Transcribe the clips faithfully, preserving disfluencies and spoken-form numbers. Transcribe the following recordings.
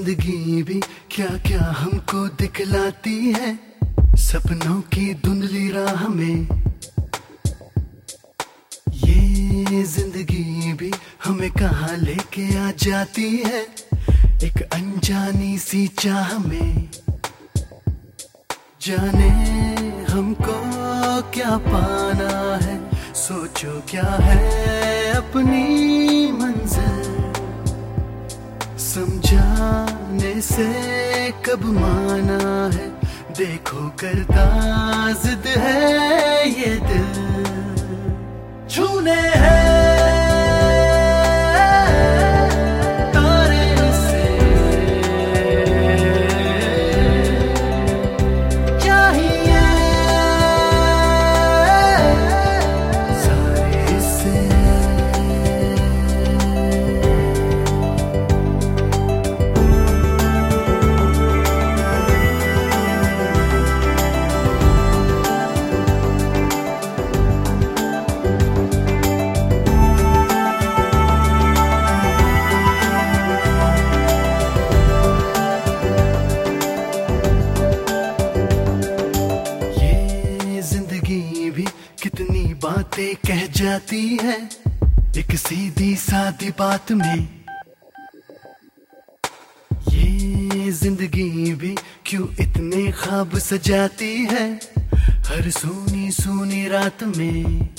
जिंदगी भी क्या क्या हमको दिखलाती है, सपनों की धुंधली राह में। ये जिंदगी भी हमें कहाँ लेके आ जाती है, एक अनजानी सी चाह में। जाने हमको क्या पाना है, सोचो क्या है अपनी मंजिल। समझाने से कब माना है, देखो करता जिद है ये दिल। छूने हैं तारे से, चाहिए सारे से। कितनी बातें कह जाती है एक सीधी सादी बात में। ये जिंदगी भी क्यों इतने ख्वाब सजाती है हर सोनी सोनी रात में।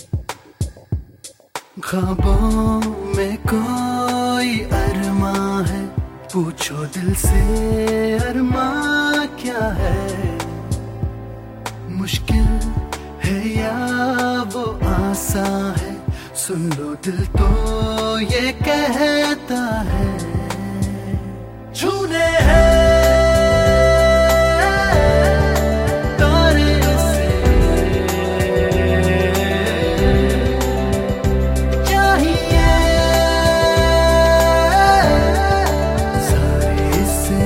ख्वाबों में कोई अरमा है, पूछो दिल से अरमा क्या है। मुश्किल है या वो आसा है, सुन लो दिल तो ये कहता है। छूने हैं तारे से, चाहिए सारे से।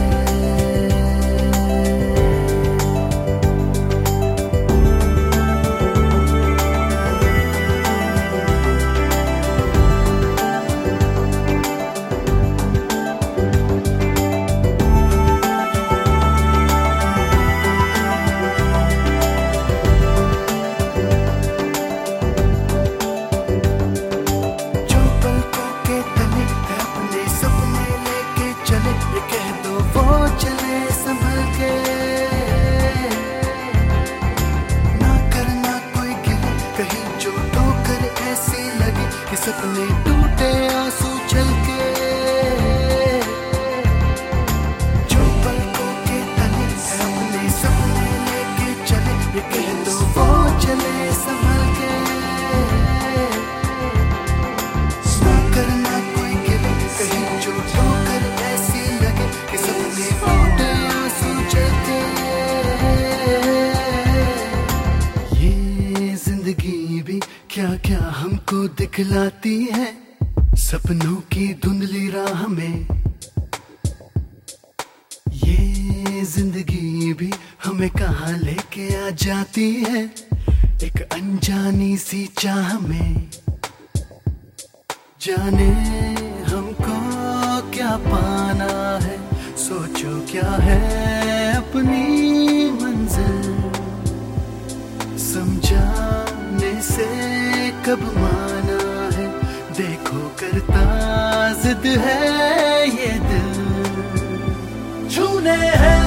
सपने टूटे आंसू छलके, जो पलकों के तले अपने सपने लेके चले, ये कह दो वो चले संभल के। ना करना कोई गिले, कहीं जो ठोकर ऐसी लगे कि सपने टूटे आंसू छलके। ये जिंदगी भी क्या क्या हमको दिखलाती है, सपनों की धुंधली राह में। ये जिंदगी भी हमें कहाँ लेके आ जाती है, एक अनजानी सी चाह में। जाने हमको क्या पाना है, सोचो क्या है अपनी मंजिल। समझाने से कब माना है, देखो करता जिद है ये दिल। छूने हैं